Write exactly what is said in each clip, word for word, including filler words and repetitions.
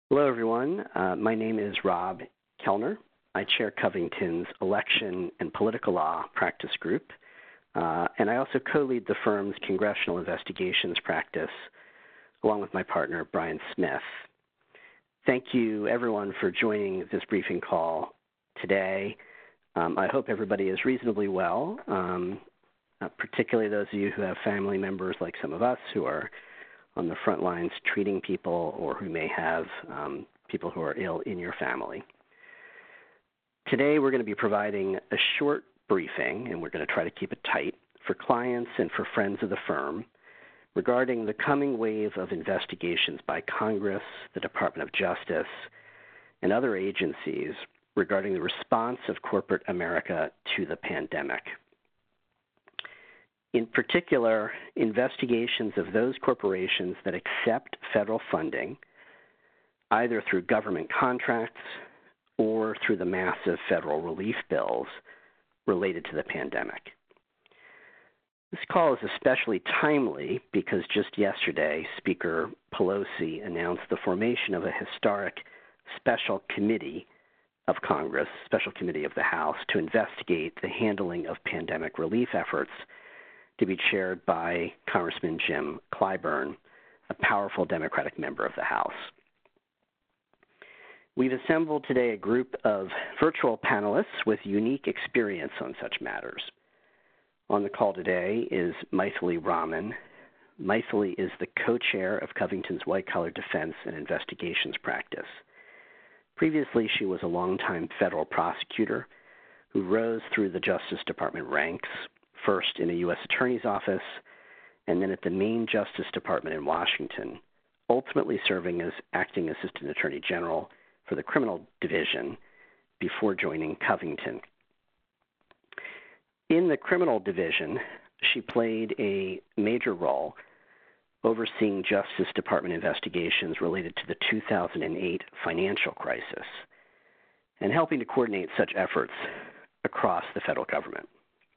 Hello, everyone. Uh, my name is Rob Kellner. I chair Covington's Election and Political Law Practice Group, uh, and I also co-lead the firm's Congressional Investigations Practice, along with my partner, Brian Smith. Thank you, everyone, for joining this briefing call today. Um, I hope everybody is reasonably well, um, uh, particularly those of you who have family members like some of us who are on the front lines treating people, or who may have um, people who are ill in your family. Today we're going to be providing a short briefing, and we're going to try to keep it tight, for clients and for friends of the firm regarding the coming wave of investigations by Congress, the Department of Justice, and other agencies regarding the response of corporate America to the pandemic. In particular, investigations of those corporations that accept federal funding, either through government contracts or through the massive federal relief bills related to the pandemic. This call is especially timely because just yesterday, Speaker Pelosi announced the formation of a historic special committee of Congress, special committee of the House, to investigate the handling of pandemic relief efforts, to be chaired by Congressman Jim Clyburn, a powerful Democratic member of the House. We've assembled today a group of virtual panelists with unique experience on such matters. On the call today is Maithili Raman. Maithili is the co-chair of Covington's White Collar Defense and Investigations Practice. Previously, she was a longtime federal prosecutor who rose through the Justice Department ranks, first in a U S Attorney's Office, and then at the Maine Justice Department in Washington, ultimately serving as acting Assistant Attorney General for the Criminal Division before joining Covington. In the Criminal Division, she played a major role overseeing Justice Department investigations related to the two thousand eight financial crisis and helping to coordinate such efforts across the federal government.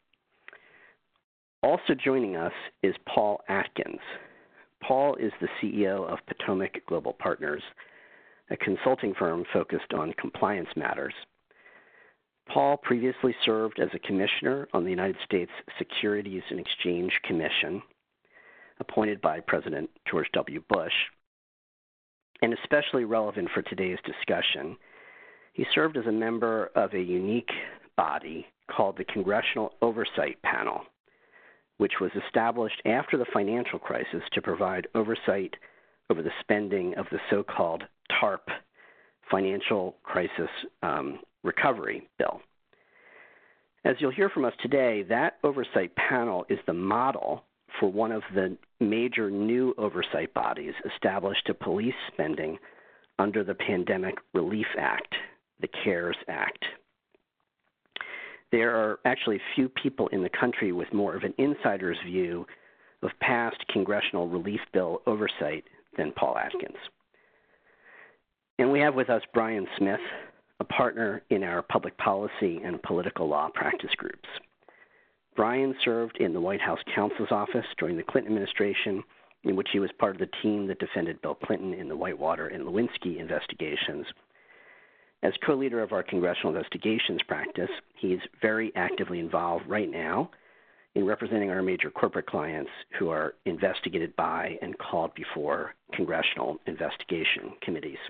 Also joining us is Paul Atkins. Paul is the C E O of Potomac Global Partners, a consulting firm focused on compliance matters. Paul previously served as a commissioner on the United States Securities and Exchange Commission, appointed by President George W. Bush. And especially relevant for today's discussion, he served as a member of a unique body called the Congressional Oversight Panel, which was established after the financial crisis to provide oversight over the spending of the so-called TARP, Financial Crisis um, Recovery Bill. As you'll hear from us today, that oversight panel is the model for one of the major new oversight bodies established to police spending under the Pandemic Relief Act, the CARES Act. There are actually few people in the country with more of an insider's view of past congressional relief bill oversight than Paul Atkins. And we have with us Brian Smith, a partner in our public policy and political law practice groups. Brian served in the White House counsel's office during the Clinton administration, in which he was part of the team that defended Bill Clinton in the Whitewater and Lewinsky investigations. As co-leader of our congressional investigations practice, he's very actively involved right now in representing our major corporate clients who are investigated by and called before congressional investigation committees.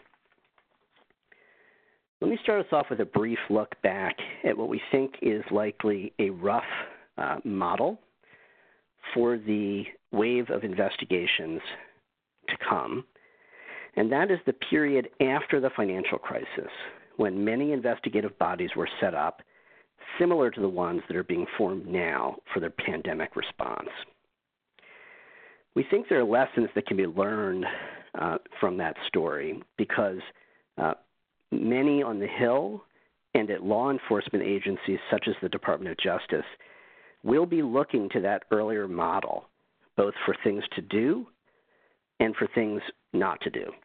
Let me start us off with a brief look back at what we think is likely a rough uh, model for the wave of investigations to come, and that is the period after the financial crisis, when many investigative bodies were set up similar to the ones that are being formed now for their pandemic response. We think there are lessons that can be learned uh, from that story because uh, many on the Hill and at law enforcement agencies such as the Department of Justice will be looking to that earlier model, both for things to do and for things not to do.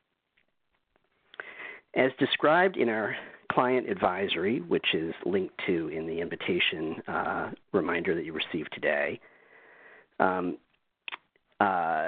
As described in our client advisory, which is linked to in the invitation uh, reminder that you received today, um, uh,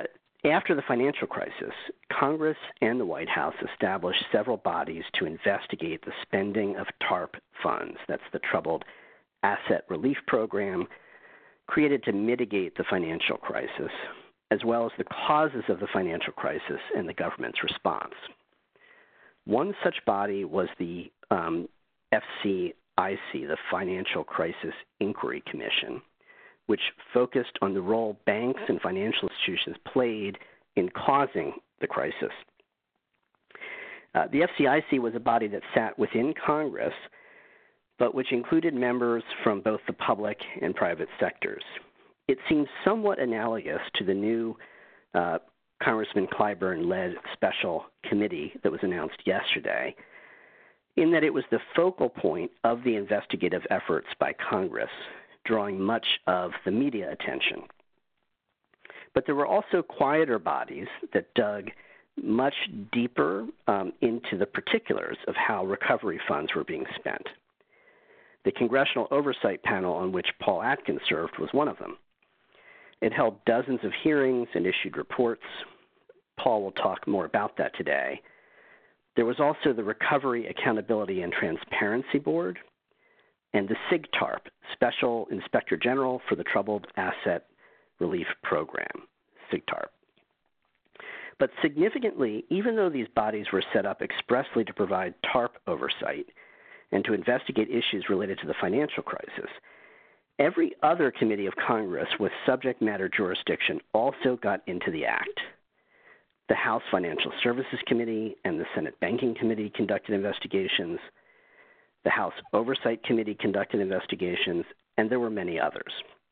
After the financial crisis, Congress and the White House established several bodies to investigate the spending of TARP funds. That's the Troubled Asset Relief Program, created to mitigate the financial crisis, as well as the causes of the financial crisis and the government's response. One such body was the um, F C I C, the Financial Crisis Inquiry Commission, which focused on the role banks and financial institutions played in causing the crisis. Uh, the F C I C was a body that sat within Congress, but which included members from both the public and private sectors. It seems somewhat analogous to the new uh, Congressman Clyburn-led special committee that was announced yesterday, in that it was the focal point of the investigative efforts by Congress, drawing much of the media attention. But there were also quieter bodies that dug much deeper um, into the particulars of how recovery funds were being spent. The Congressional Oversight Panel, on which Paul Atkins served, was one of them. It held dozens of hearings and issued reports. Paul will talk more about that today. There was also the Recovery, Accountability, and Transparency Board, and the SIGTARP, Special Inspector General for the Troubled Asset Relief Program, SIGTARP. But significantly, even though these bodies were set up expressly to provide TARP oversight and to investigate issues related to the financial crisis, every other committee of Congress with subject matter jurisdiction also got into the act. The House Financial Services Committee and the Senate Banking Committee conducted investigations. The House Oversight Committee conducted investigations, and there were many others.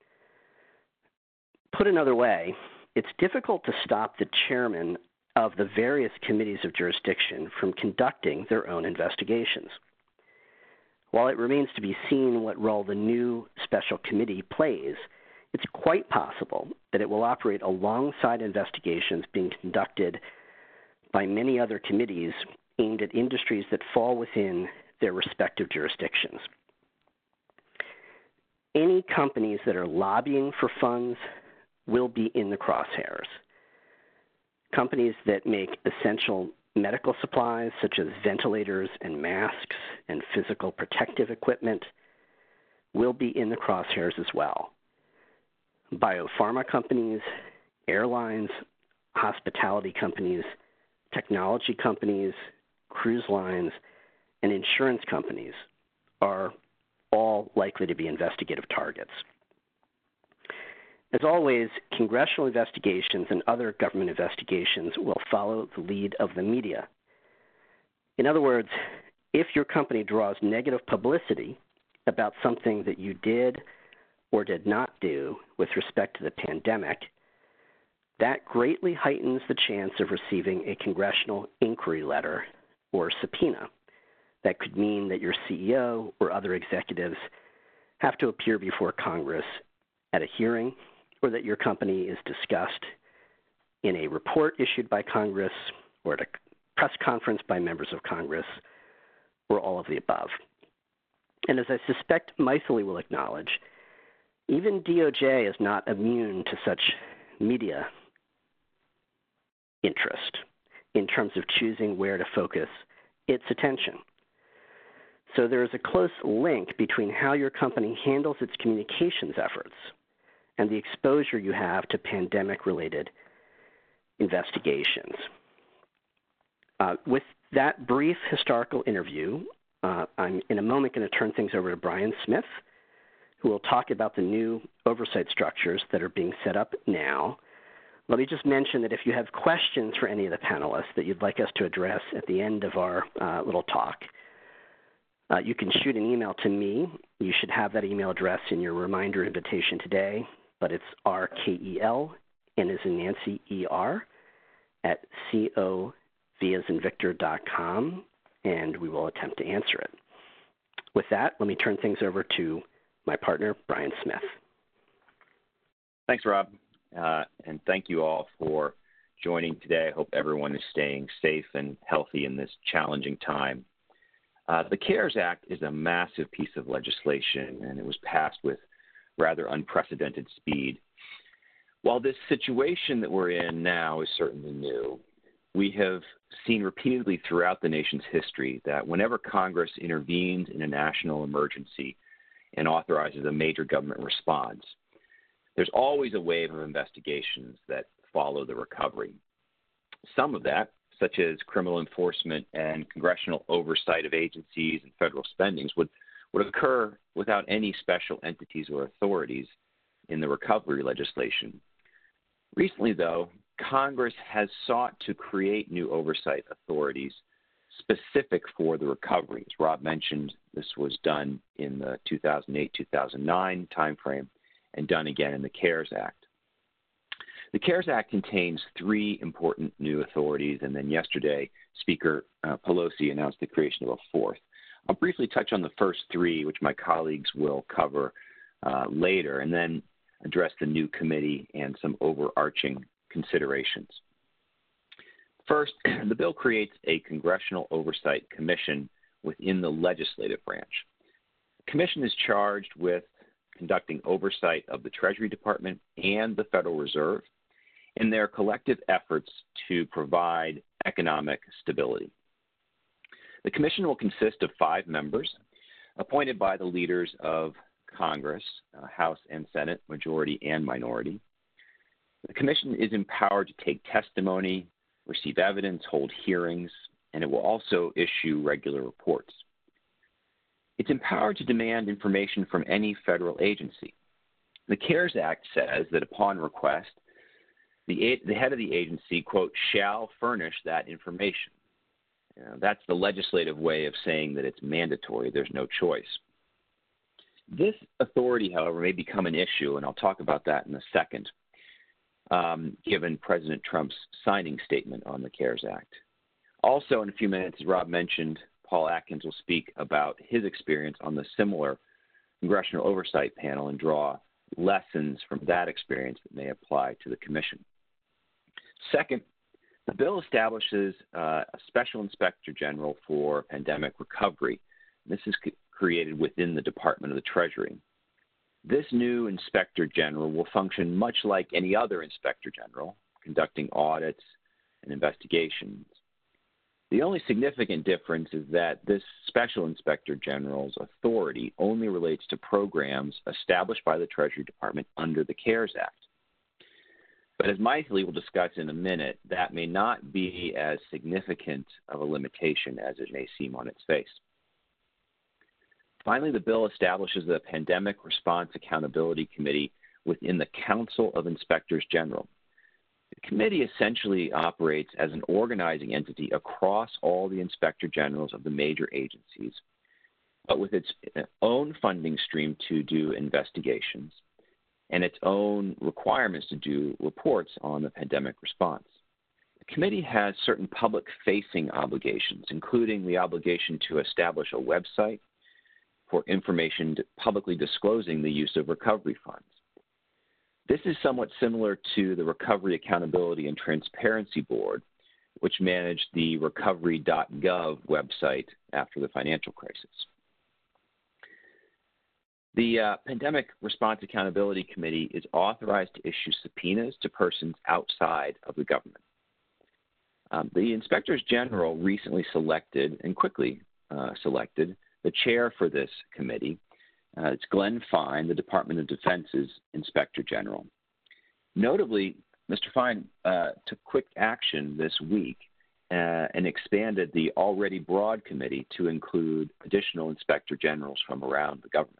Put another way, it's difficult to stop the chairman of the various committees of jurisdiction from conducting their own investigations. While it remains to be seen what role the new special committee plays, it's quite possible that it will operate alongside investigations being conducted by many other committees aimed at industries that fall within their respective jurisdictions. Any companies that are lobbying for funds will be in the crosshairs. Companies that make essential medical supplies such as ventilators and masks and physical protective equipment will be in the crosshairs as well. Biopharma companies, airlines, hospitality companies, technology companies, cruise lines, and insurance companies are all likely to be investigative targets. As always, congressional investigations and other government investigations will follow the lead of the media. In other words, if your company draws negative publicity about something that you did or did not do with respect to the pandemic, that greatly heightens the chance of receiving a congressional inquiry letter or subpoena. That could mean that your C E O or other executives have to appear before Congress at a hearing, or that your company is discussed in a report issued by Congress or at a press conference by members of Congress, or all of the above. And as I suspect Mythili will acknowledge, even D O J is not immune to such media interest in terms of choosing where to focus its attention. So there is a close link between how your company handles its communications efforts and the exposure you have to pandemic-related investigations. Uh, with that brief historical interview, uh, I'm in a moment going to turn things over to Brian Smith, who will talk about the new oversight structures that are being set up now. Let me just mention that if you have questions for any of the panelists that you'd like us to address at the end of our uh, little talk, uh, you can shoot an email to me. You should have that email address in your reminder invitation today, but it's R K E L, N as in Nancy, E R, at C O V as in Victor dot com, and we will attempt to answer it. With that, let me turn things over to my partner, Brian Smith. Thanks, Rob, uh, and thank you all for joining today. I hope everyone is staying safe and healthy in this challenging time. Uh, the CARES Act is a massive piece of legislation, and it was passed with rather unprecedented speed. While this situation that we're in now is certainly new, we have seen repeatedly throughout the nation's history that whenever Congress intervenes in a national emergency and authorizes a major government response, there's always a wave of investigations that follow the recovery. Some of that, such as criminal enforcement and congressional oversight of agencies and federal spendings, would, would occur without any special entities or authorities in the recovery legislation. Recently, though, Congress has sought to create new oversight authorities specific for the recovery. As Rob mentioned, this was done in the two thousand eight two thousand nine timeframe and done again in the CARES Act. The CARES Act contains three important new authorities, and then yesterday, Speaker uh, Pelosi announced the creation of a fourth. I'll briefly touch on the first three, which my colleagues will cover uh, later, and then address the new committee and some overarching considerations. First, the bill creates a Congressional Oversight Commission within the legislative branch. The commission is charged with conducting oversight of the Treasury Department and the Federal Reserve in their collective efforts to provide economic stability. The commission will consist of five members appointed by the leaders of Congress, uh, House and Senate, majority and minority. The commission is empowered to take testimony, receive evidence, hold hearings, and it will also issue regular reports. It's empowered to demand information from any federal agency. The CARES Act says that upon request, the, the head of the agency, quote, shall furnish that information. You know, that's the legislative way of saying that it's mandatory. There's no choice. This authority, however, may become an issue, and I'll talk about that in a second, um, given President Trump's signing statement on the CARES Act. Also, in a few minutes, as Rob mentioned, Paul Atkins will speak about his experience on the similar Congressional Oversight Panel and draw lessons from that experience that may apply to the commission. Second, the bill establishes uh, a special inspector general for pandemic recovery. This is c- created within the Department of the Treasury. This new inspector general will function much like any other inspector general, conducting audits and investigations. The only significant difference is that this special inspector general's authority only relates to programs established by the Treasury Department under the CARES Act. But as Mythili will discuss in a minute, that may not be as significant of a limitation as it may seem on its face. Finally, the bill establishes the Pandemic Response Accountability Committee within the Council of Inspectors General. The committee essentially operates as an organizing entity across all the inspector generals of the major agencies, but with its own funding stream to do investigations and its own requirements to do reports on the pandemic response. The committee has certain public-facing obligations, including the obligation to establish a website for information publicly disclosing the use of recovery funds. This is somewhat similar to the Recovery Accountability and Transparency Board, which managed the recovery dot gov website after the financial crisis. The uh, Pandemic Response Accountability Committee is authorized to issue subpoenas to persons outside of the government. Um, the Inspectors General recently selected, and quickly uh, selected, the chair for this committee. Uh, it's Glenn Fine, the Department of Defense's Inspector General. Notably, Mister Fine uh, took quick action this week uh, and expanded the already broad committee to include additional inspector generals from around the government.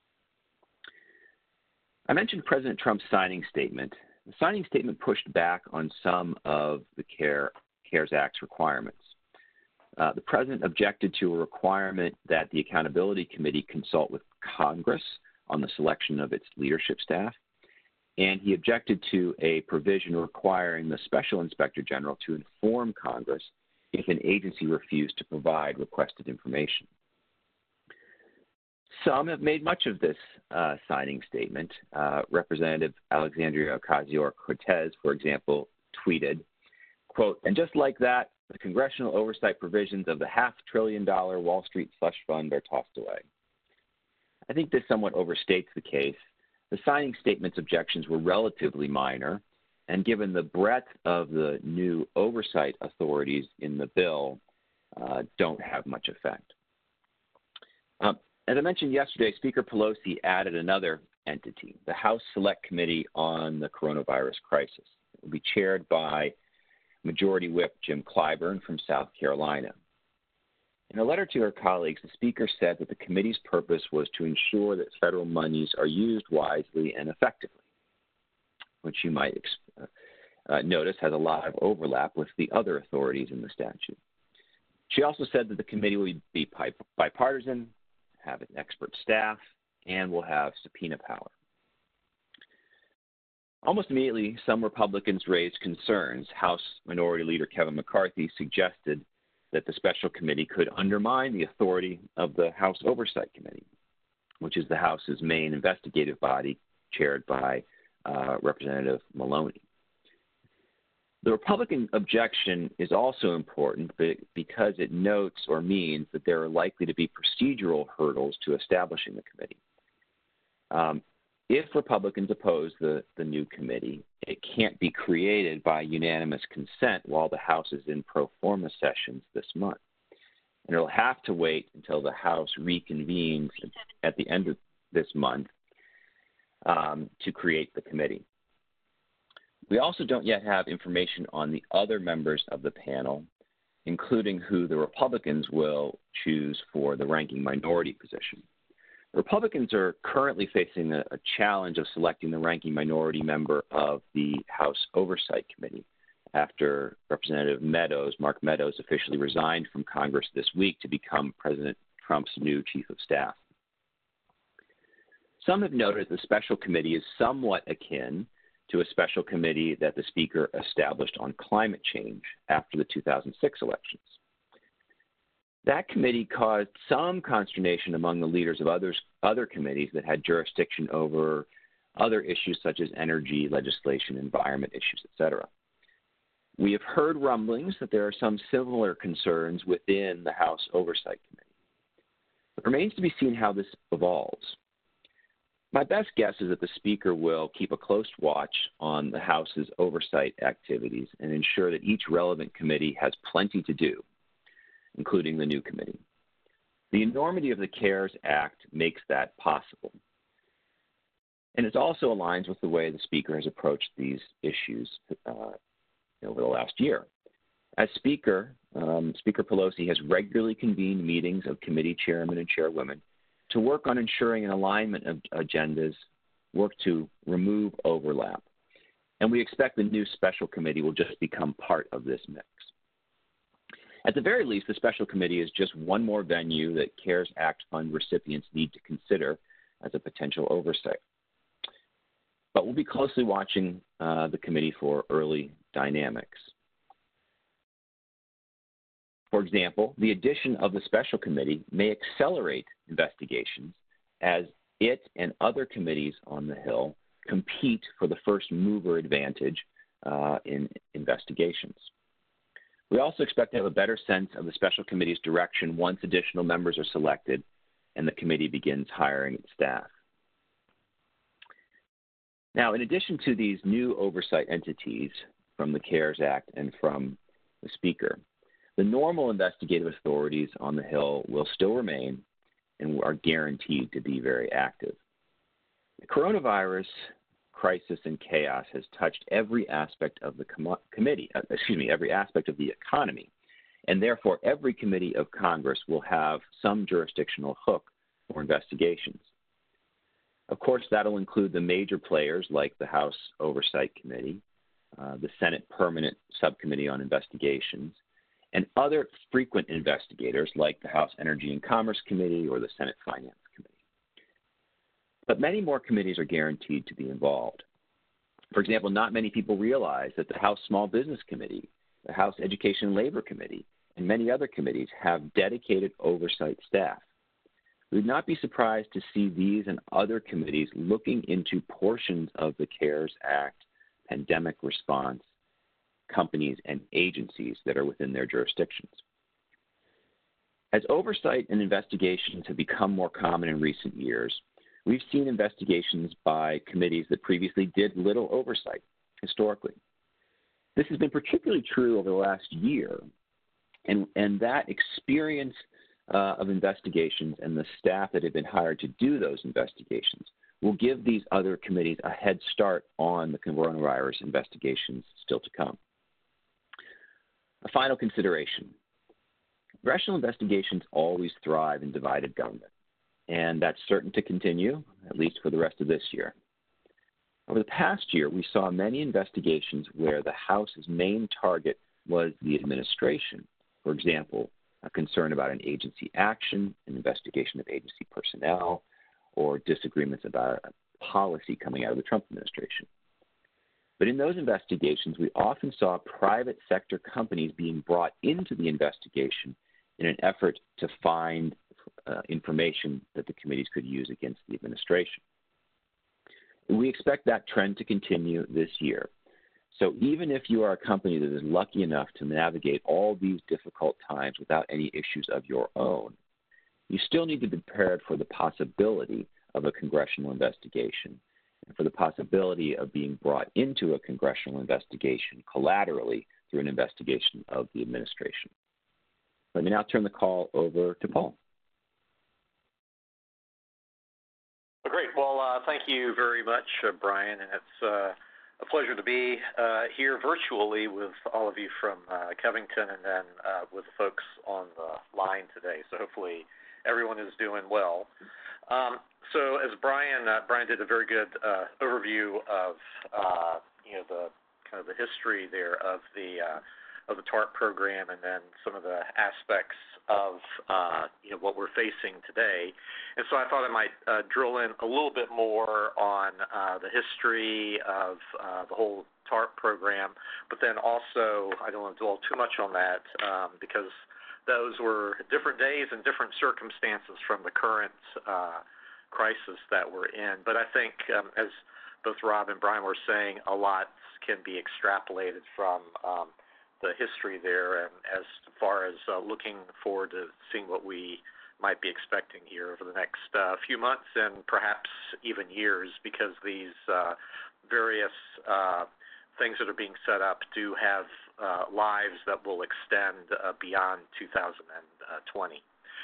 I mentioned President Trump's signing statement. The signing statement pushed back on some of the CARE, CARES Act's requirements. Uh, the president objected to a requirement that the Accountability Committee consult with Congress on the selection of its leadership staff, and he objected to a provision requiring the Special Inspector General to inform Congress if an agency refused to provide requested information. Some have made much of this uh, signing statement. Uh, Representative Alexandria Ocasio-Cortez, for example, tweeted, quote, "And just like that, the congressional oversight provisions of the half-trillion dollar Wall Street slush fund are tossed away." I think this somewhat overstates the case. The signing statement's objections were relatively minor, and given the breadth of the new oversight authorities in the bill, uh, don't have much effect. Um, as I mentioned yesterday, Speaker Pelosi added another entity, the House Select Committee on the Coronavirus Crisis. It will be chaired by Majority Whip Jim Clyburn from South Carolina. In a letter to her colleagues, the Speaker said that the committee's purpose was to ensure that federal monies are used wisely and effectively, which you might uh, notice has a lot of overlap with the other authorities in the statute. She also said that the committee will be bipartisan, have an expert staff, and will have subpoena power. Almost immediately, some Republicans raised concerns. House Minority Leader Kevin McCarthy suggested that the special committee could undermine the authority of the House Oversight Committee, which is the House's main investigative body, chaired by uh, Representative Maloney. The Republican objection is also important because it notes or means that there are likely to be procedural hurdles to establishing the committee. Um, if Republicans oppose the, the new committee, it can't be created by unanimous consent while the House is in pro forma sessions this month. And it'll have to wait until the House reconvenes at the end of this month um, to create the committee. We also don't yet have information on the other members of the panel, including who the Republicans will choose for the ranking minority position. Republicans are currently facing a, a challenge of selecting the ranking minority member of the House Oversight Committee after Representative Meadows, Mark Meadows, officially resigned from Congress this week to become President Trump's new chief of staff. Some have noted the special committee is somewhat akin to a special committee that the Speaker established on climate change after the two thousand six elections. That committee caused some consternation among the leaders of others, other committees that had jurisdiction over other issues such as energy, legislation, environment issues, et cetera. We have heard rumblings that there are some similar concerns within the House Oversight Committee. It remains to be seen how this evolves. My best guess is that the Speaker will keep a close watch on the House's oversight activities and ensure that each relevant committee has plenty to do, including the new committee. The enormity of the CARES Act makes that possible. And it also aligns with the way the Speaker has approached these issues uh, over the last year. As Speaker, um, Speaker Pelosi has regularly convened meetings of committee chairmen and chairwomen to work on ensuring an alignment of agendas, work to remove overlap. And we expect the new special committee will just become part of this mix. At the very least, the special committee is just one more venue that CARES Act fund recipients need to consider as a potential oversight. But we'll be closely watching uh, the committee for early dynamics. For example, the addition of the special committee may accelerate investigations as it and other committees on the Hill compete for the first mover advantage uh, in investigations. We also expect to have a better sense of the special committee's direction once additional members are selected and the committee begins hiring its staff. Now, in addition to these new oversight entities from the CARES Act and from the Speaker, the normal investigative authorities on the Hill will still remain and are guaranteed to be very active. The coronavirus crisis and chaos has touched every aspect of the com- committee, uh, excuse me, every aspect of the economy, and therefore every committee of Congress will have some jurisdictional hook for investigations. Of course, that'll include the major players like the House Oversight Committee, uh, the Senate Permanent Subcommittee on Investigations, and other frequent investigators like the House Energy and Commerce Committee or the Senate Finance Committee. But many more committees are guaranteed to be involved. For example, not many people realize that the House Small Business Committee, the House Education and Labor Committee, and many other committees have dedicated oversight staff. We would not be surprised to see these and other committees looking into portions of the CARES Act, pandemic response, companies, and agencies that are within their jurisdictions. As oversight and investigations have become more common in recent years, we've seen investigations by committees that previously did little oversight historically. This has been particularly true over the last year, and, and that experience uh, of investigations and the staff that have been hired to do those investigations will give these other committees a head start on the coronavirus investigations still to come. A final consideration. Congressional investigations always thrive in divided government, and that's certain to continue, at least for the rest of this year. Over the past year, we saw many investigations where the House's main target was the administration. For example, a concern about an agency action, an investigation of agency personnel, or disagreements about a policy coming out of the Trump administration. But in those investigations, we often saw private sector companies being brought into the investigation in an effort to find uh, information that the committees could use against the administration. And we expect that trend to continue this year. So even if you are a company that is lucky enough to navigate all these difficult times without any issues of your own, you still need to be prepared for the possibility of a congressional investigation and for the possibility of being brought into a congressional investigation collaterally through an investigation of the administration. Let me now turn the call over to Paul. Well, great. Well, uh, thank you very much, uh, Brian, and it's uh, a pleasure to be uh, here virtually with all of you from uh, Covington and then uh, with the folks on the line today. So hopefully everyone is doing well. Um, so as Brian, uh, Brian did a very good uh, overview of uh, you know the kind of the history there of the uh, of the TARP program, and then some of the aspects of uh, you know what we're facing today. And so I thought I might uh, drill in a little bit more on uh, the history of uh, the whole TARP program, but then also I don't want to dwell too much on that um, because those were different days and different circumstances from the current uh, crisis that we're in. But I think, um, as both Rob and Brian were saying, a lot can be extrapolated from um, the history there, and as far as uh, looking forward to seeing what we might be expecting here over the next uh, few months and perhaps even years, because these uh, various uh, things that are being set up do have uh, lives that will extend uh, beyond two thousand twenty.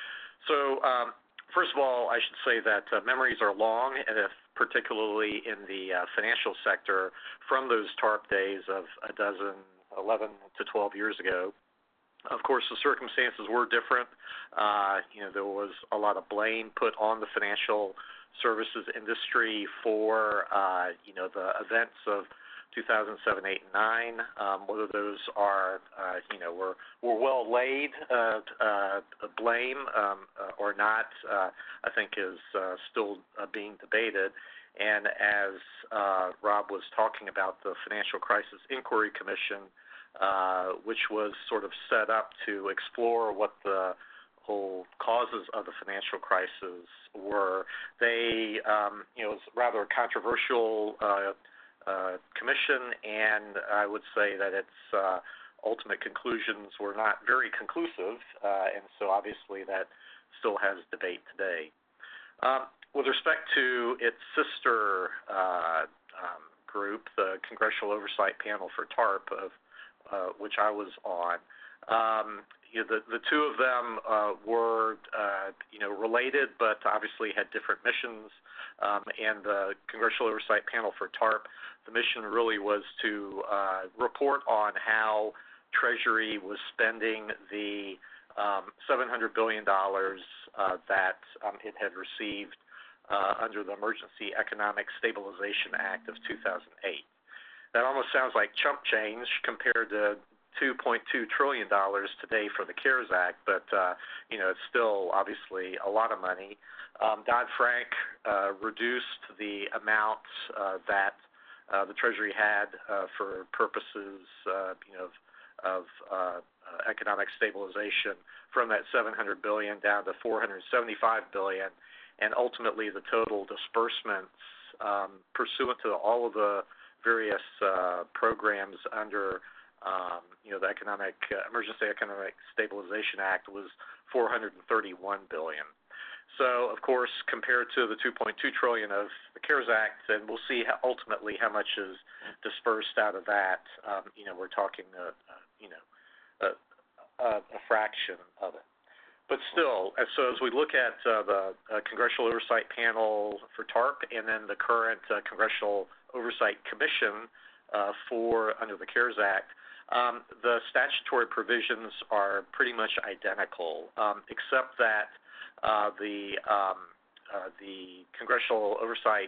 So um, first of all, I should say that uh, memories are long, and if particularly in the uh, financial sector, from those TARP days of a dozen, eleven to twelve years ago. Of course, the circumstances were different. Uh, you know, there was a lot of blame put on the financial services industry for, uh, you know, the events of two thousand seven, eight, and nine. Um, whether those are, uh, you know, were were well laid uh, uh, blame um, uh, or not, uh, I think is uh, still uh, being debated. And as uh, Rob was talking about the Financial Crisis Inquiry Commission, uh, which was sort of set up to explore what the whole causes of the financial crisis were, they, um, you know, it was rather a controversial uh, uh, commission, and I would say that its uh, ultimate conclusions were not very conclusive, uh, and so obviously that still has debate today. Um, with respect to its sister uh, um, group, the Congressional Oversight Panel for TARP, of uh, which I was on, um, you know, the, the two of them uh, were, uh, you know, related, but obviously had different missions. Um, and the Congressional Oversight Panel for TARP, the mission really was to uh, report on how Treasury was spending the um, seven hundred billion dollars uh, that um, it had received uh, under the Emergency Economic Stabilization Act of two thousand eight. That almost sounds like chump change compared to two point two trillion dollars today for the CARES Act, but uh, you know, it's still obviously a lot of money. Um, Dodd-Frank uh, reduced the amount uh, that uh, the Treasury had uh, for purposes, uh, you know, of uh, uh, economic stabilization from that seven hundred billion dollars down to four hundred seventy-five billion dollars, and ultimately the total disbursements um, pursuant to all of the various uh, programs under Um, you know, the Economic uh, Emergency Economic Stabilization Act was four hundred thirty-one billion dollars. So, of course, compared to the two point two trillion dollars of the CARES Act, and we'll see how, ultimately how much is dispersed out of that. Um, you know, we're talking, uh, uh, you know, a, a, a fraction of it. But still, so as we look at uh, the uh, Congressional Oversight Panel for TARP and then the current uh, Congressional Oversight Commission uh, for under the CARES Act, um, the statutory provisions are pretty much identical, um, except that Uh, the um, uh, the Congressional Oversight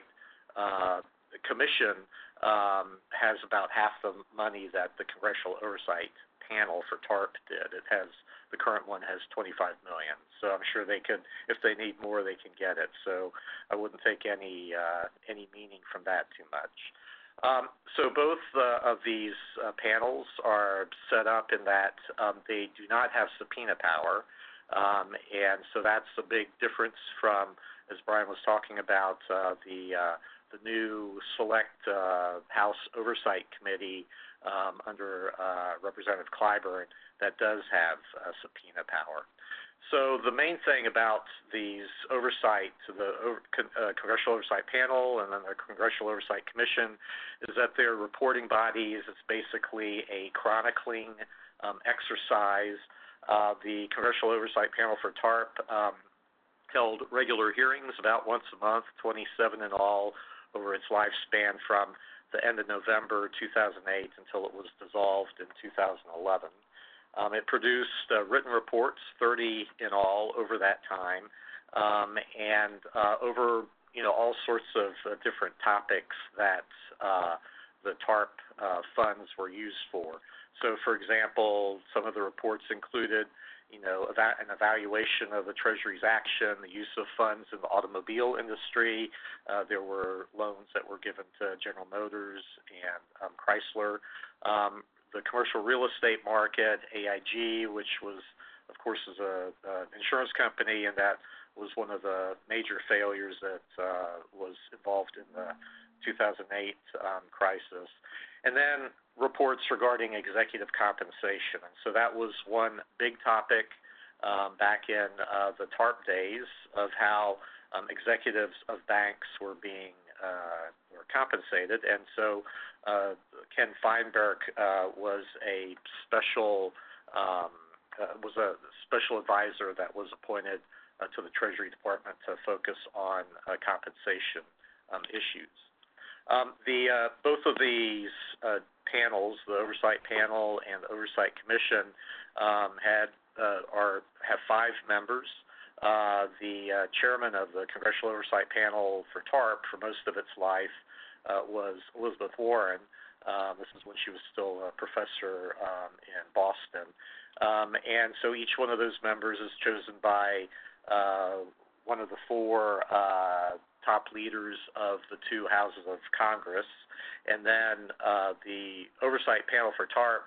uh, Commission um, has about half the money that the Congressional Oversight Panel for TARP did. It has the current one has twenty-five million dollars, so I'm sure they could, if they need more, they can get it. So I wouldn't take any uh, any meaning from that too much. Um, so both uh, of these uh, panels are set up in that um, they do not have subpoena power. Um, and so that's a big difference from, as Brian was talking about, uh, the uh, the new Select uh, House Oversight Committee um, under uh, Representative Clyburn that does have uh, subpoena power. So the main thing about these oversight, the uh, Congressional Oversight Panel and then the Congressional Oversight Commission, is that they're reporting bodies. It's basically a chronicling um, exercise. Uh, the Congressional Oversight Panel for TARP um, held regular hearings about once a month, twenty-seven in all, over its lifespan from the end of November two thousand eight until it was dissolved in two thousand eleven. Um, it produced uh, written reports, thirty in all, over that time, um, and uh, over you know all sorts of uh, different topics that uh, the TARP uh, funds were used for. So, for example, some of the reports included, you know, an evaluation of the Treasury's action, the use of funds in the automobile industry. Uh, there were loans that were given to General Motors and um, Chrysler. Um, the commercial real estate market, A I G, which was, of course, is a, an insurance company, and that was one of the major failures that uh, was involved in the two thousand eight um, crisis. And then reports regarding executive compensation. And so that was one big topic um, back in uh, the TARP days of how um, executives of banks were being uh, were compensated. And so uh, Ken Feinberg uh, was a special um, uh, was a special advisor that was appointed uh, to the Treasury Department to focus on uh, compensation um, issues. Um, the uh, both of these uh, panels, the Oversight Panel and the Oversight Commission, um, had uh, are have five members. Uh, the uh, chairman of the Congressional Oversight Panel for TARP for most of its life uh, was Elizabeth Warren. Um, this is when she was still a professor um, in Boston. Um, and so each one of those members is chosen by uh, one of the four uh, top leaders of the two houses of Congress. And then uh, the Oversight Panel for TARP,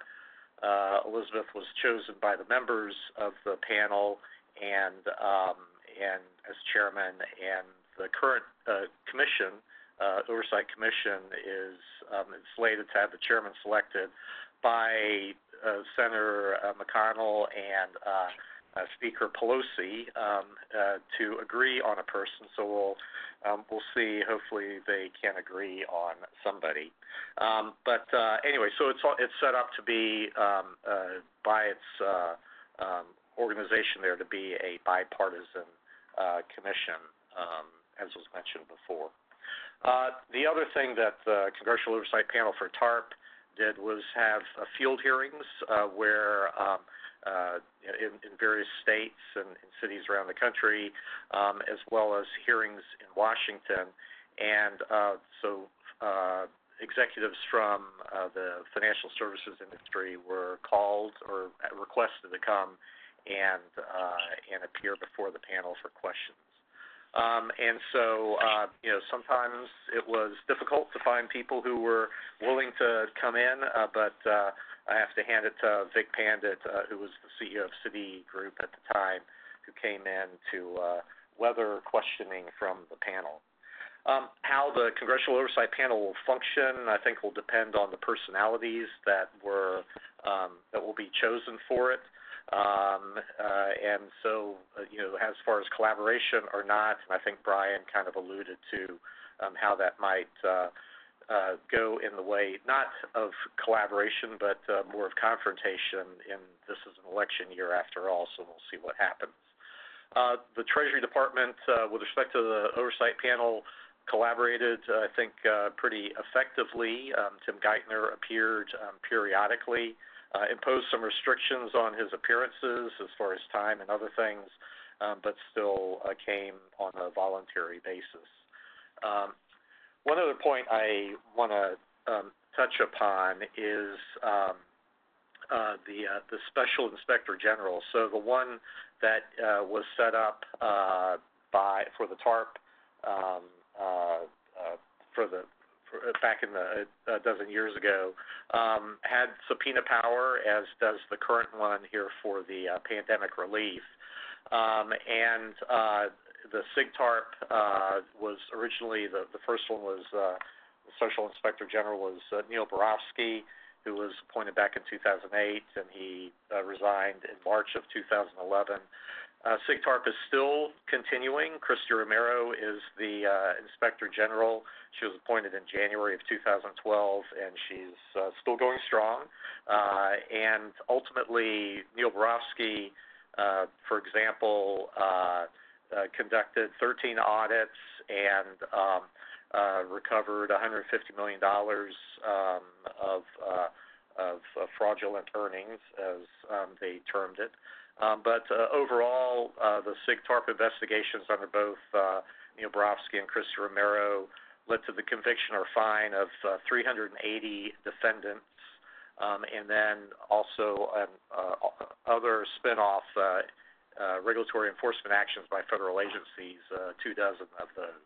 uh, Elizabeth was chosen by the members of the panel and um, and as chairman, and the current uh, commission, uh, Oversight Commission, is um, slated to have the chairman selected by uh, Senator uh, McConnell and uh, uh, Speaker Pelosi um, uh, to agree on a person. So we'll um, we'll see. Hopefully, they can agree on somebody. Um, but uh, anyway, so it's it's set up to be um, uh, by its uh, um, organization there to be a bipartisan uh, commission, um, as was mentioned before. Uh, the other thing that the Congressional Oversight Panel for TARP did was have uh, field hearings uh, where um, uh, in, in various states and in cities around the country, um, as well as hearings in Washington. And uh, so uh, executives from uh, the financial services industry were called or requested to come and uh, and appear before the panel for questions. Um, and so, uh, you know, sometimes it was difficult to find people who were willing to come in, uh, but uh, I have to hand it to Vic Pandit, uh, who was the C E O of Citigroup at the time, who came in to uh, weather questioning from the panel. Um, how the Congressional Oversight Panel will function, I think, will depend on the personalities that were um, that will be chosen for it. Um, uh, and so, uh, you know, as far as collaboration or not, and I think Brian kind of alluded to um, how that might uh, uh, go in the way, not of collaboration, but uh, more of confrontation. And this is an election year after all, so we'll see what happens. Uh, the Treasury Department, uh, with respect to the oversight panel, collaborated, uh, I think, uh, pretty effectively. Um, Tim Geithner appeared um, periodically, uh, imposed some restrictions on his appearances as far as time and other things, um, but still uh, came on a voluntary basis. Um, one other point I want to um, touch upon is um, uh, the uh, the Special Inspector General. So the one that uh, was set up uh, by for the TARP um, uh, uh, for the for, uh, back in the a dozen years ago um, had subpoena power, as does the current one here for the uh, pandemic relief. Um, and uh, the SIGTARP uh, was originally the the first one was uh, the Special Inspector General was uh, Neil Barofsky, who was appointed back in two thousand eight, and he uh, resigned in March of two thousand eleven. Uh, SIGTARP is still continuing. Christy Romero is the uh, Inspector General. She was appointed in January of two thousand twelve, and she's uh, still going strong. Uh, and ultimately, Neil Barofsky, uh, for example, uh, uh, conducted thirteen audits and um, Uh, recovered one hundred fifty million dollars um, of, uh, of uh, fraudulent earnings, as um, they termed it. Um, but uh, overall, uh, the SIGTARP investigations under both uh, Neil Barofsky and Christy Romero led to the conviction or fine of uh, three hundred eighty defendants, um, and then also um, uh, other spin-off uh, uh, regulatory enforcement actions by federal agencies, uh, two dozen of those.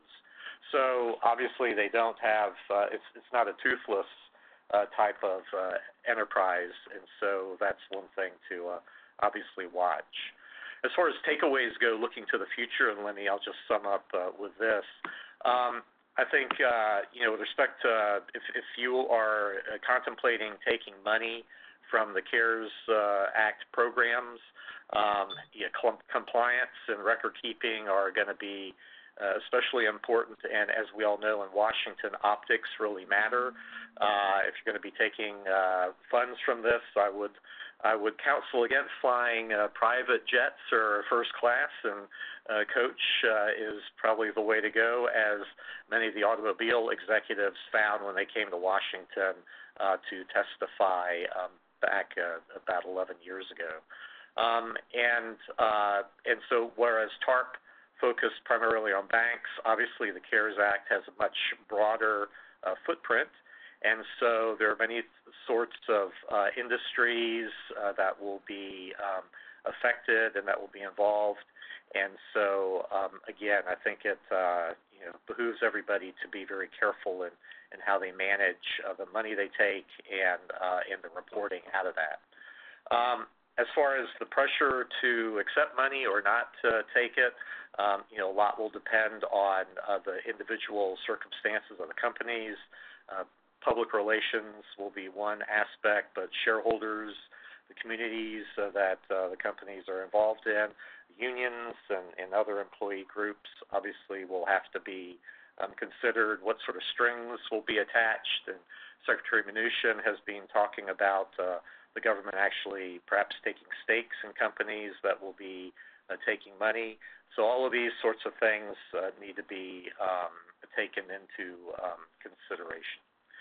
So obviously they don't have, uh, it's, it's not a toothless uh, type of uh, enterprise, and so that's one thing to uh, obviously watch. As far as takeaways go looking to the future, and let me, I'll just sum up uh, with this. Um, I think, uh, you know, with respect to uh, if, if you are uh, contemplating taking money from the CARES uh, Act programs, um, yeah, com- compliance and record keeping are going to be Uh, especially important, and as we all know in Washington, optics really matter. Uh, if you're going to be taking uh, funds from this, I would I would counsel against flying uh, private jets or first class, and uh, coach uh, is probably the way to go, as many of the automobile executives found when they came to Washington uh, to testify um, back uh, about eleven years ago. Um, and uh, and so whereas TARP focused primarily on banks, obviously the CARES Act has a much broader uh, footprint, and so there are many sorts of uh, industries uh, that will be um, affected and that will be involved. And so, um, again, I think it uh, you know behooves everybody to be very careful in, in how they manage uh, the money they take and uh, in the reporting out of that. Um, as far as the pressure to accept money or not to take it, Um, you know, a lot will depend on uh, the individual circumstances of the companies. Uh, public relations will be one aspect, but shareholders, the communities uh, that uh, the companies are involved in, unions and, and other employee groups obviously will have to be um, considered. What sort of strings will be attached? And Secretary Mnuchin has been talking about uh, the government actually perhaps taking stakes in companies that will be uh, taking money. So all of these sorts of things uh, need to be um, taken into um, consideration.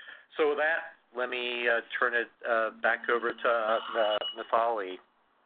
So with that, let me uh, turn it uh, back over to uh, Naftali.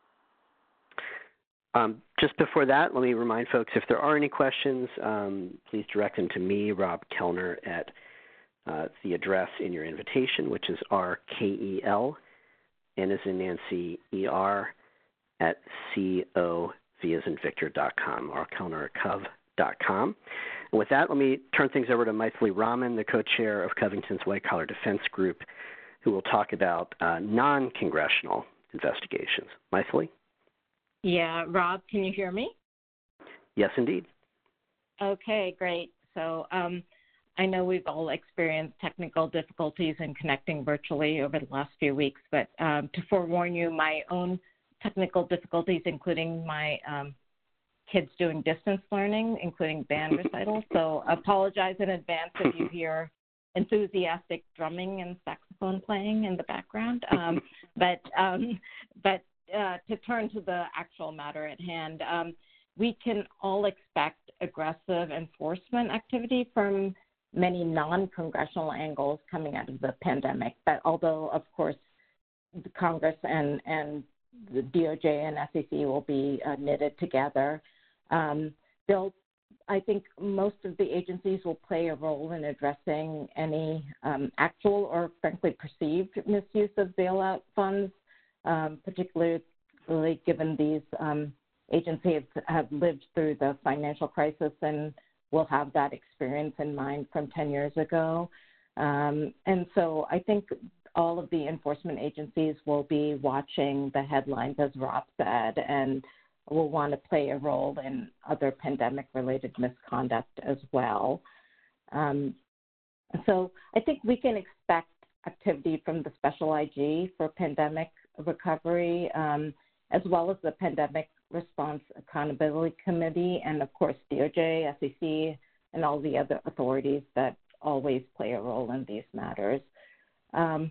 Um, just before that, let me remind folks, if there are any questions, um, please direct them to me, Rob Kellner, at uh, the address in your invitation, which is R K E L, N as in Nancy, E R, at C O V as in Victor dot com, or Kellner at Cov dot com. And with that, let me turn things over to Mythili Raman, the co-chair of Covington's White Collar Defense Group, who will talk about uh, non-congressional investigations. Mythili? Yeah, Rob, can you hear me? Yes, indeed. Okay, great. So um, I know we've all experienced technical difficulties in connecting virtually over the last few weeks, but um, to forewarn you, my own technical difficulties, including my um, kids doing distance learning, including band recitals. So apologize in advance if you hear enthusiastic drumming and saxophone playing in the background. Um, but um, but uh, to turn to the actual matter at hand, um, we can all expect aggressive enforcement activity from many non-congressional angles coming out of the pandemic. But although, of course, the Congress and, and the D O J and S E C will be uh, knitted together, um, they'll I think most of the agencies will play a role in addressing any um, actual or frankly perceived misuse of bailout funds, um, particularly given these um, agencies have lived through the financial crisis and will have that experience in mind from ten years ago. Um, and so I think all of the enforcement agencies will be watching the headlines, as Rob said, and will want to play a role in other pandemic-related misconduct as well. Um, so I think we can expect activity from the Special I G for pandemic recovery, um, as well as the Pandemic Response Accountability Committee, and of course D O J, S E C, and all the other authorities that always play a role in these matters. Um,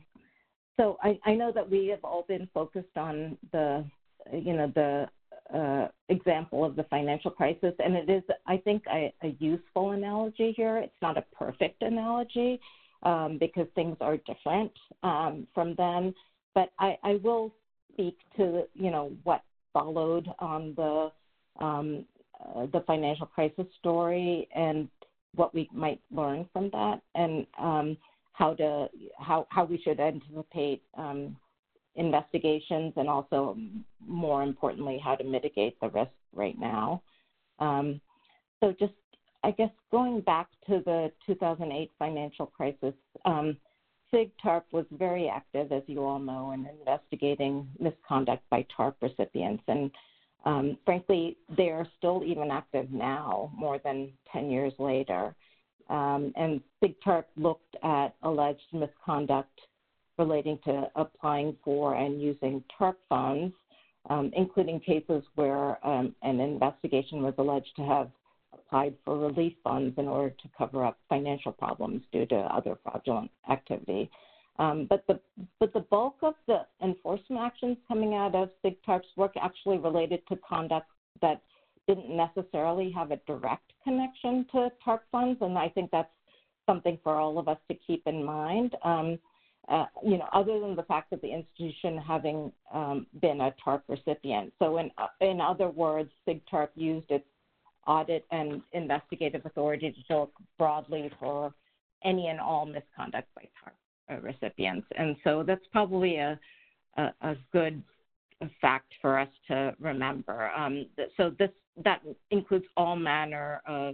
so I, I know that we have all been focused on the, you know, the Uh, example of the financial crisis, and it is, I think, a, a useful analogy here. It's not a perfect analogy um, because things are different um, from then, but I, I will speak to, you know, what followed on the um, uh, the financial crisis story and what we might learn from that, and um, how to how how we should anticipate Um, investigations, and also, more importantly, how to mitigate the risk right now. Um, so just, I guess, going back to the two thousand eight financial crisis, um, SIG-TARP was very active, as you all know, in investigating misconduct by TARP recipients. And um, frankly, they are still even active now, more than ten years later. Um, and SIG-TARP looked at alleged misconduct relating to applying for and using TARP funds, um, including cases where um, an investigation was alleged to have applied for relief funds in order to cover up financial problems due to other fraudulent activity. Um, but the but the bulk of the enforcement actions coming out of SIG-TARP's work actually related to conduct that didn't necessarily have a direct connection to TARP funds, and I think that's something for all of us to keep in mind. Um, Uh, you know, other than the fact that the institution having um, been a TARP recipient. So in, uh, in other words, SIG-TARP used its audit and investigative authority to look broadly for any and all misconduct by TARP uh, recipients. And so that's probably a, a, a good fact for us to remember. Um, so this that includes all manner of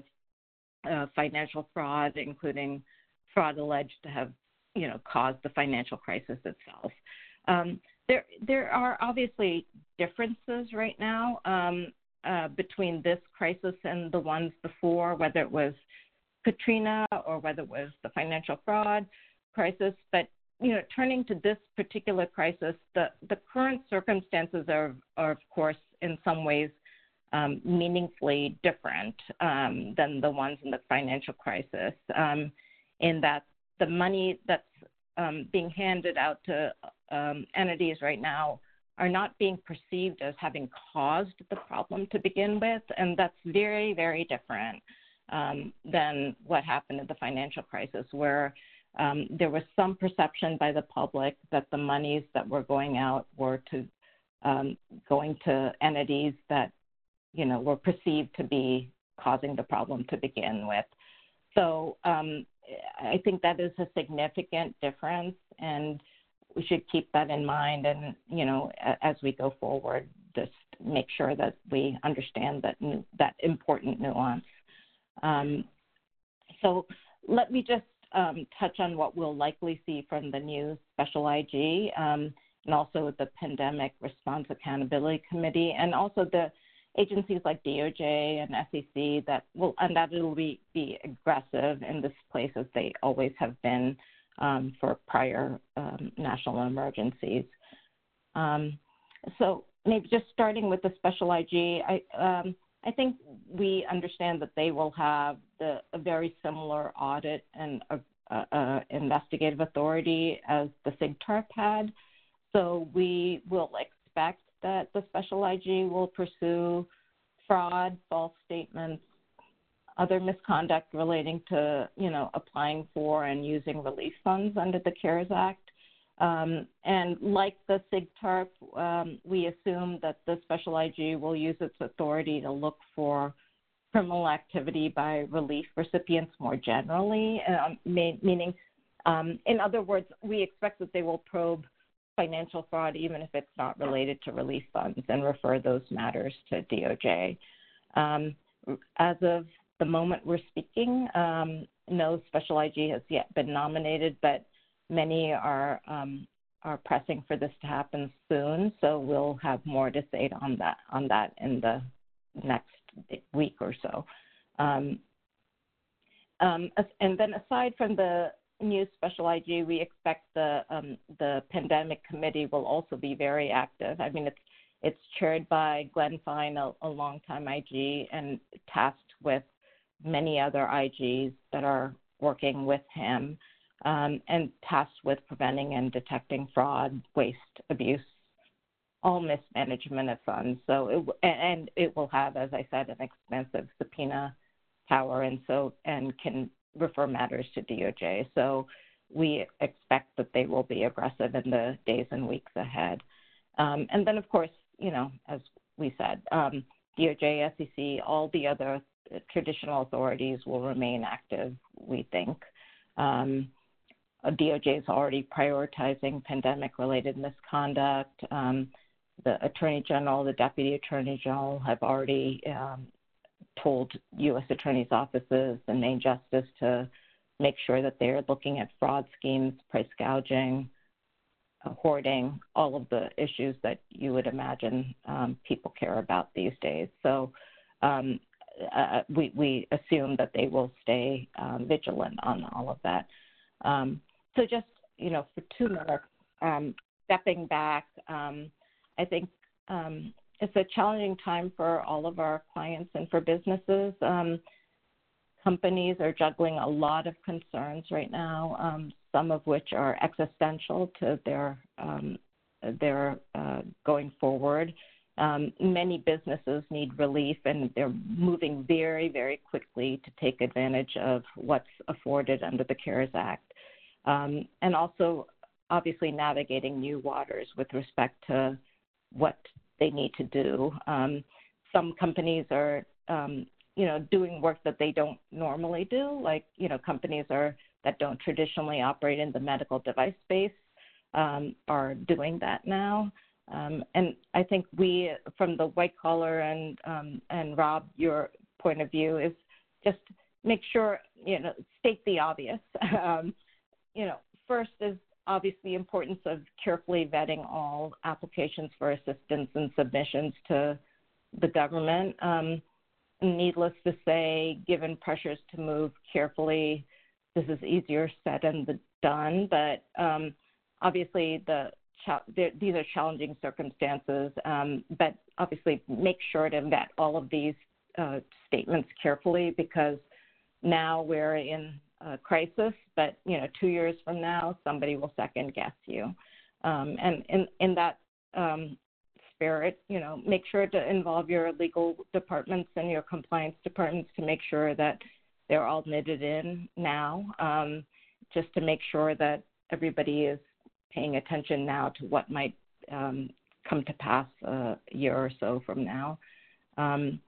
uh, financial fraud, including fraud alleged to have you know, caused the financial crisis itself. Um, there, there are obviously differences right now um, uh, between this crisis and the ones before, whether it was Katrina or whether it was the financial fraud crisis. But, you know, turning to this particular crisis, the, the current circumstances are, are, of course, in some ways um, meaningfully different um, than the ones in the financial crisis, um, in that the money that's um, being handed out to um, entities right now are not being perceived as having caused the problem to begin with, and that's very, very different um, than what happened in the financial crisis, where um, there was some perception by the public that the monies that were going out were to um, going to entities that, you know, were perceived to be causing the problem to begin with. So um, I think that is a significant difference, and we should keep that in mind. And, you know, as we go forward, just make sure that we understand that that important nuance. Um, so let me just um, touch on what we'll likely see from the new Special I G, um, and also the Pandemic Response Accountability Committee, and also the agencies like D O J and S E C that will undoubtedly be aggressive in this place, as they always have been um, for prior um, national emergencies. Um, so maybe just starting with the special I G, I, um, I think we understand that they will have the, a very similar audit and uh, uh, investigative authority as the SIGTARP had. So we will expect that the special I G will pursue fraud, false statements, other misconduct relating to, you know, applying for and using relief funds under the CARES Act. Um, and like the SIGTARP, um, we assume that the special I G will use its authority to look for criminal activity by relief recipients more generally, uh, meaning, um, in other words, we expect that they will probe financial fraud even if it's not related to relief funds and refer those matters to D O J. Um, as of the moment we're speaking, um, no special I G has yet been nominated, but many are um, are pressing for this to happen soon. So we'll have more to say on that on that in the next week or so. Um, um, and then aside from the new special I G, we expect the um, the pandemic committee will also be very active. I mean, it's it's chaired by Glenn Fine, a, a longtime I G, and tasked with many other I Gs that are working with him, um, and tasked with preventing and detecting fraud, waste, abuse, all mismanagement of funds. So, it, and it will have, as I said, an extensive subpoena power, and so and can refer matters to D O J. So we expect that they will be aggressive in the days and weeks ahead. Um, and then, of course, you know, as we said, um, D O J, S E C, all the other traditional authorities will remain active, we think. Um, D O J is already prioritizing pandemic-related misconduct. Um, the Attorney General, the Deputy Attorney General have already um, told U S attorneys' offices and Main Justice to make sure that they're looking at fraud schemes, price gouging, uh, hoarding, all of the issues that you would imagine um, people care about these days. So um, uh, we, we assume that they will stay um, vigilant on all of that. Um, so just, you know, for two minutes, um, stepping back, um, I think um, it's a challenging time for all of our clients and for businesses. Um, companies are juggling a lot of concerns right now, um, some of which are existential to their, um, their uh, going forward. Um, many businesses need relief, and they're moving very, very quickly to take advantage of what's afforded under the CARES Act. Um, and also, obviously, navigating new waters with respect to what they need to do. Um, some companies are, um, you know, doing work that they don't normally do, like, you know, companies are that don't traditionally operate in the medical device space um, are doing that now. Um, and I think we, from the white collar and, um, and Rob, your point of view is just make sure, you know, state the obvious. um, you know, first is obviously the importance of carefully vetting all applications for assistance and submissions to the government. Um, needless to say, given pressures to move carefully, this is easier said than done, but um, obviously the these are challenging circumstances, um, but obviously make sure to vet all of these uh, statements carefully, because now we're in a crisis, but, you know, two years from now, somebody will second guess you. Um, and in, in that um, spirit, you know, make sure to involve your legal departments and your compliance departments to make sure that they're all knitted in now, um, just to make sure that everybody is paying attention now to what might um, come to pass a year or so from now. Um,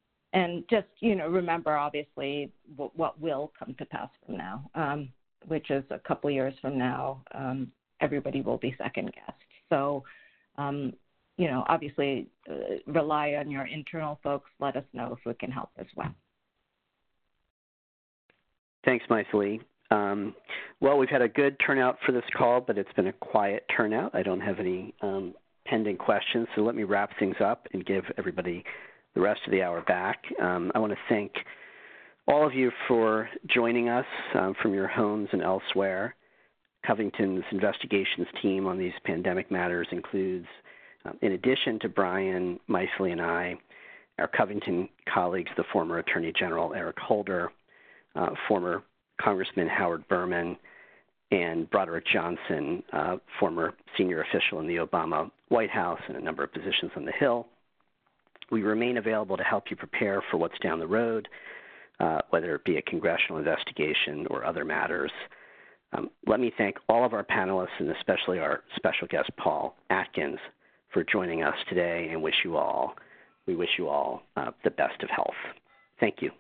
and just, you know, remember, obviously, w- what will come to pass from now, um, which is a couple of years from now, um, everybody will be second-guessed. So, um, you know, obviously, uh, rely on your internal folks. Let us know if we can help as well. Thanks, Mythili. Um, well, we've had a good turnout for this call, but it's been a quiet turnout. I don't have any um, pending questions, so let me wrap things up and give everybody the rest of the hour back. Um, I want to thank all of you for joining us um, from your homes and elsewhere. Covington's investigations team on these pandemic matters includes Um, in addition to Brian, Meissley, and I, our Covington colleagues, the former Attorney General Eric Holder, uh, former Congressman Howard Berman, and Broderick Johnson, uh, former senior official in the Obama White House and a number of positions on the Hill. We remain available to help you prepare for what's down the road, uh, whether it be a congressional investigation or other matters. Um, let me thank all of our panelists and especially our special guest, Paul Atkins, for joining us today and wish you all, we wish you all uh, the best of health. Thank you.